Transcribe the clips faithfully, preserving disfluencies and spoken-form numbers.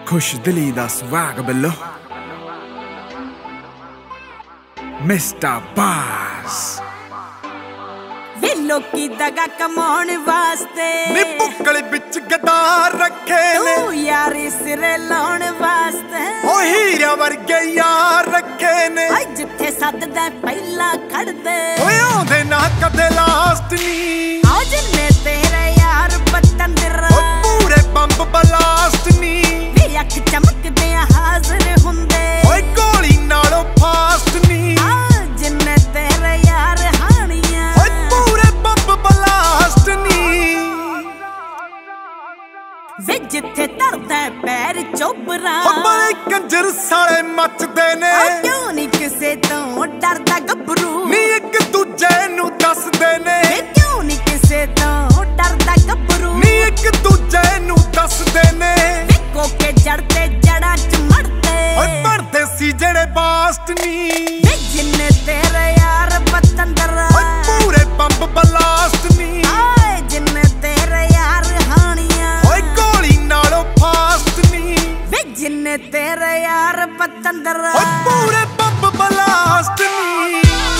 खुश दिली दा स्वैग बिल्लो मिस्टर बास वे लोकी दगा कमाउण वास्ते नी बुक्कल विच गदार रखे ने तू यारी सिरे लाउण वास्ते ओ हीरा वर्गे यार रखे ने जिथे सददा पहला खड़दे ओए आंदे ना कदे लास्ट नी आ जिन्ने तेरे यार पतंदर ओ पूरे बंब ब्लास्ट नी वे अख चमकदे हाजिर हुंदे ओए गोली नालों फास्ट नी आ जिन्ने तेरे यार हानियां ओए पूरे बंब ब्लास्ट नी वे जिथे धरदा पैर चोबरा ओ बड़े कंजर साले मचदे ने क्यों नहीं किसे तो डरदा गबरू नी एक दूजे नू दसदे ने क्यों नहीं किसे तो डरदा गबरू नी एक दूजे नू दसदे ने कोके जड़ते जड़ा च मरते ओए पढ़दे सी जेड़े बास्ट नी जिन्ने तेरे यार पतंदर ओए पूरे बंब ब्लास्ट नी आए जिन्ने तेरे यार हानियां ओए गोली नालों फास्ट नी वे जिन्ने तेरे यार पतंदर ओए पूरे बंब ब्लास्ट नी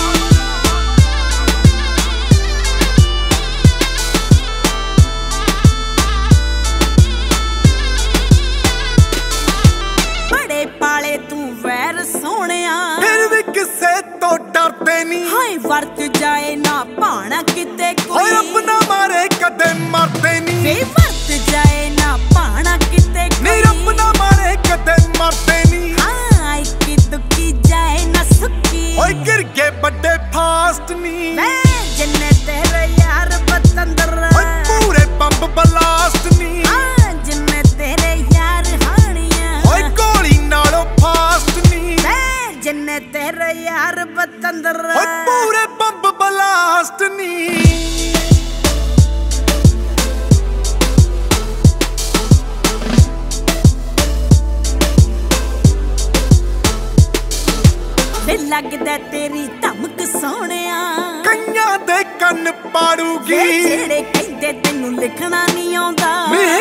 बड़े पाले तू वैर सोहणिया फिर भी किसे तो डरदे नी हाय वर्त जाए ना भाणा किते कोई ओए अपना मारे कदे मरदे नी वे वर्त जाए ना भाणा किते कोई नी अपना मारे कदे मरदे नी हाय की दुखी जाए ना सुखी ओए गिर के बड़े फास्ट नी वे जिन्ने तेरे यार पतंदर ओए पूरे बंब ब्लास्ट नी आ जिन्ने तेरे यार हानियां ओए गोली नालों फास्ट नी वे जिन्ने तेरे यार पतंदर ओए पूरे बंब ब्लास्ट नी वे लगदा तेरी धमक सोहणिया कईयां दे कंन पाड़ूगी जेड़े कहंदे तैनू लिखना नहीं आउंदा